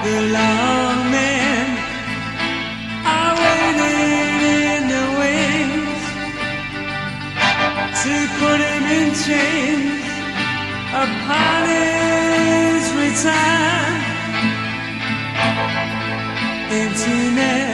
the lawman. I waited in the wings to put him in chains upon his return. Emptiness